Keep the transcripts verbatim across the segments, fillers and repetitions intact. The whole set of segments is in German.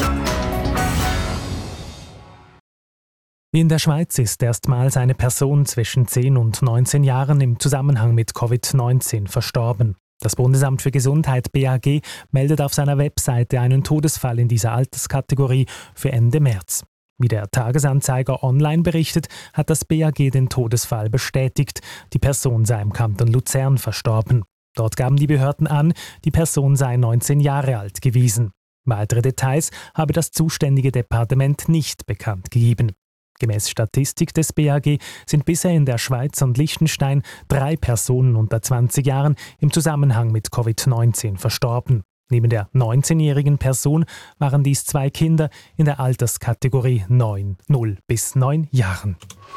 In der Schweiz ist erstmals eine Person zwischen zehn und neunzehn Jahren im Zusammenhang mit Covid neunzehn verstorben. Das Bundesamt für Gesundheit B A G meldet auf seiner Webseite einen Todesfall in dieser Alterskategorie für Ende März. Wie der Tagesanzeiger online berichtet, hat das B A G den Todesfall bestätigt. Die Person sei im Kanton Luzern verstorben. Dort gaben die Behörden an, die Person sei neunzehn Jahre alt gewesen. Weitere Details habe das zuständige Departement nicht bekannt gegeben. Gemäß Statistik des B A G sind bisher in der Schweiz und Liechtenstein drei Personen unter zwanzig Jahren im Zusammenhang mit Covid neunzehn verstorben. Neben der neunzehnjährigen Person waren dies zwei Kinder in der Alterskategorie neun, null bis neun Jahren.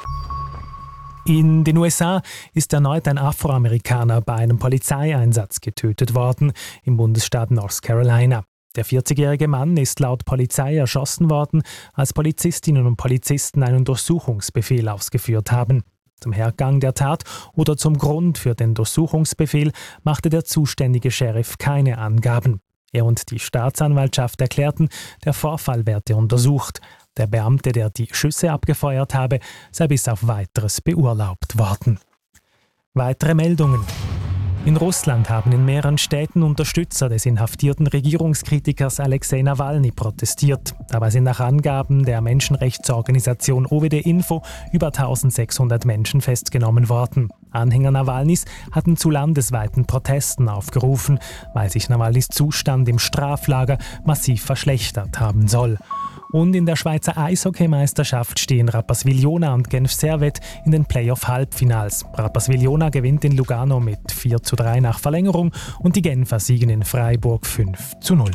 In den U S A ist erneut ein Afroamerikaner bei einem Polizeieinsatz getötet worden, im Bundesstaat North Carolina. Der vierzigjährige Mann ist laut Polizei erschossen worden, als Polizistinnen und Polizisten einen Durchsuchungsbefehl ausgeführt haben. Zum Hergang der Tat oder zum Grund für den Durchsuchungsbefehl machte der zuständige Sheriff keine Angaben. Er und die Staatsanwaltschaft erklärten, der Vorfall werde untersucht. Der Beamte, der die Schüsse abgefeuert habe, sei bis auf Weiteres beurlaubt worden. Weitere Meldungen. In Russland haben in mehreren Städten Unterstützer des inhaftierten Regierungskritikers Alexei Nawalny protestiert. Dabei sind nach Angaben der Menschenrechtsorganisation O W D Info über eintausendsechshundert Menschen festgenommen worden. Anhänger Nawalnys hatten zu landesweiten Protesten aufgerufen, weil sich Nawalnys Zustand im Straflager massiv verschlechtert haben soll. Und in der Schweizer Eishockeymeisterschaft stehen Rapperswil-Jona und Genf Servette in den Playoff-Halbfinals. Rapperswil-Jona gewinnt in Lugano mit vier zu drei nach Verlängerung und die Genfer siegen in Freiburg fünf zu null.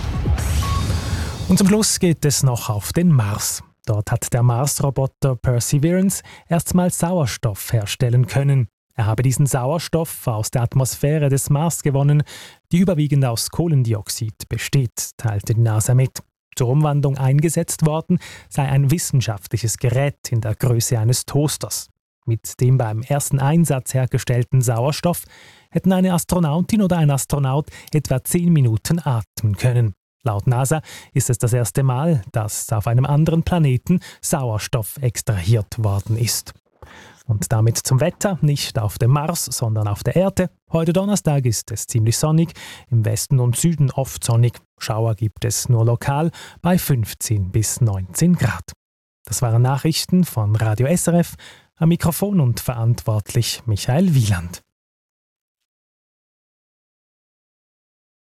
Und zum Schluss geht es noch auf den Mars. Dort hat der Mars-Roboter Perseverance erstmals Sauerstoff herstellen können. Er habe diesen Sauerstoff aus der Atmosphäre des Mars gewonnen, die überwiegend aus Kohlendioxid besteht, teilte die NASA mit. Zur Umwandlung eingesetzt worden sei ein wissenschaftliches Gerät in der Größe eines Toasters. Mit dem beim ersten Einsatz hergestellten Sauerstoff hätten eine Astronautin oder ein Astronaut etwa zehn Minuten atmen können. Laut NASA ist es das erste Mal, dass auf einem anderen Planeten Sauerstoff extrahiert worden ist. Und damit zum Wetter, nicht auf dem Mars, sondern auf der Erde. Heute Donnerstag ist es ziemlich sonnig, im Westen und Süden oft sonnig. Schauer gibt es nur lokal bei fünfzehn bis neunzehn Grad. Das waren Nachrichten von Radio S R F, am Mikrofon und verantwortlich Michael Wieland.